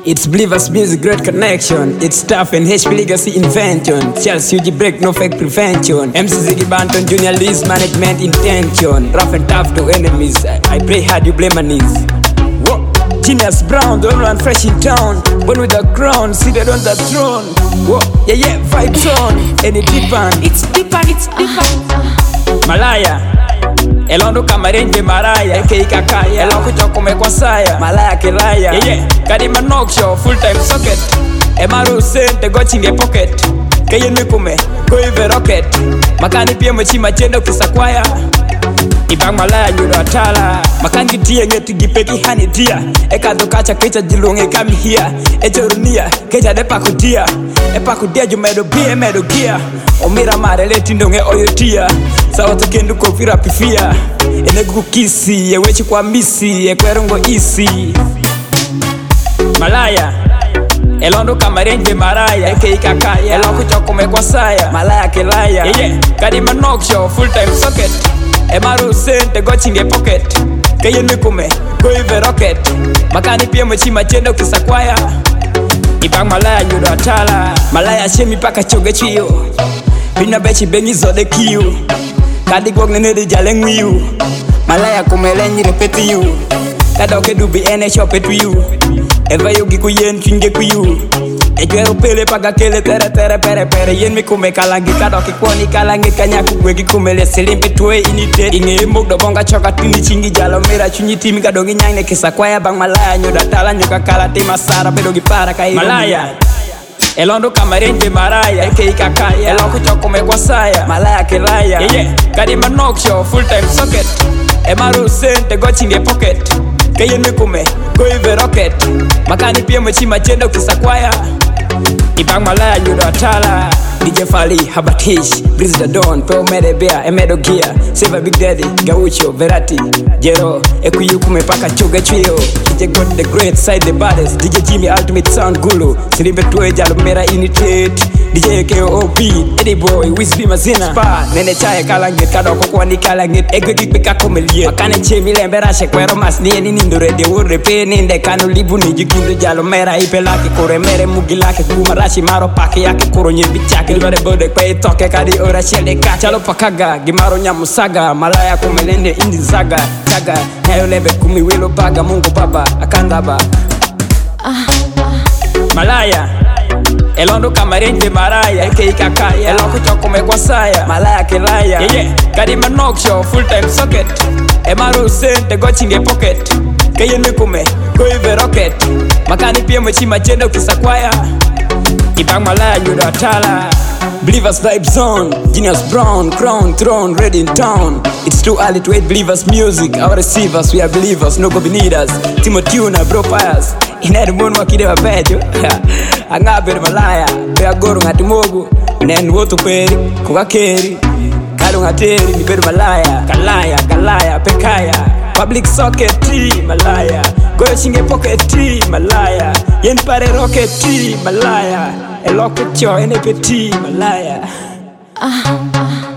It's Believers Music, great connection. It's tough and HP legacy invention. Charles UG break, no fake prevention. MC Ziggy Banton, Junior Lee's management intention. Rough and tough to enemies. I pray hard, you blame my knees. Whoa. Genius Brown, the only one fresh in town. Born with a crown, seated on the throne. Whoa. Yeah, vibes on. Any deep band. It's deep and it's deep. Malaya Elondo kamarenje maraya Eke kakaya Eloko choko mekwasaya Malaya kilaya Kadima knock show full time socket Emaru sente go chinge pocket Keye mikume go ive rocket Makani pia mchima chendo kisakwaya Ibang malaya nyudo atala Makangi tia ngeti gipeki hani tia Eka dokacha kecha jilunge kami hia Echorunia kecha depa kutia Epa kutia jumedo bie medo gia Omira marele tindonge oyotia Sawa tukendu kofira pifia Ene kukisi, wechi kwa misi, kwerongo isi Malaya Elondo kamarenje maraya, eke kakaya Eloko choko mekwasaya, malaya kilaya Kadima knock show, full time socket Emaru sente, go chinge pocket Keye mikume, go ive rocket Makani pia mchima chendo kisakwaya Ibang malaya nyudo atala Malaya shemi paka choge chiyo Bina bechi bengi zode kiyo Kadi gwag nene di jaleng wiyu Malaya kumelenyi repeti yu Kadoke dubi ene shopet wiyu Eva yugi kuyen chinge kuyu Ejwe upele paga kele tere pere Yen mi kume kalangi kadoki kwani kalangi Kanyaku gwegi kumele selimpi tuwe inite Inge imuk do bonga choka tini chingi jalo mira Chunyi timi kadogi nyangne kisa kwaya bang malaya Nyuda tala nyuka kala tima sara pedogi para kai Malaya Elondo kamarenje maraya, eke kakaya Eloko choko mekwasaya, malaya kilaya Kadima knock show, full time socket Emaru sente, go chinge pocket Keye mikume, go ive rocket Makani pia mchima chendo kisakwaya Ibang malaya nyudo atala DJ Fali, Habatish, Breeze the Dawn, Peo Mede Bea, Emedo Gia Silver Big Daddy, Gaucho, Verati, Jero Ekuyu kume paka choge chwio DJ God the Great, Side the Baddest DJ Jimmy Ultimate Sound Gulu Sirimbe tuwe jalo mera imitate DJ KOP, Eddie Boy, Wizby Mazina Spa, nene chaye kalangit Kadoko kwa ni kalangit, egwe kipika kumelie Makane chemi lemberashe kwero mas Niye ni nindure de ure pe ninde Kanu libu ni jukindu jalo mera Ipe laki kore mere mugi laki Kumarashi maro pake yake kuro nyebi chake Livare bode kwe toke kadi ora shele ka Chalo pakaga, gimaro nyamusaga Malaya kumelende indi zaga Chaga, nayo lebe kumi wilo baga Mungu baba, akandaba Malaya Elondo kamarenje maraya, eke kakaya Eloko choko mekwasaya, malaya kilaya Kadima knock show, full time socket Emaru sente, go chinge pocket Keye mikume, go ive rocket Makani pia mchima chendo kisakwaya Ibang malaya nyudo atala Believers Vibe Zone, Genius Brown, Crown, Throne, ready in town It's too early to hate Believers music Our receivers, we are believers, no go beneath us Timo Tuna, bro pies Inari mwonu wakide wa pecho Angabere malaya, bea goro ngati mogu Nen wotu peri, kuka keri Kalu ngateri, niberu malaya Kalaya, pekaya Public socket tea, malaya Goyo shinge pocket tea, malaya Yen pare rocket tea, malaya Eloko cho, NPT, malaya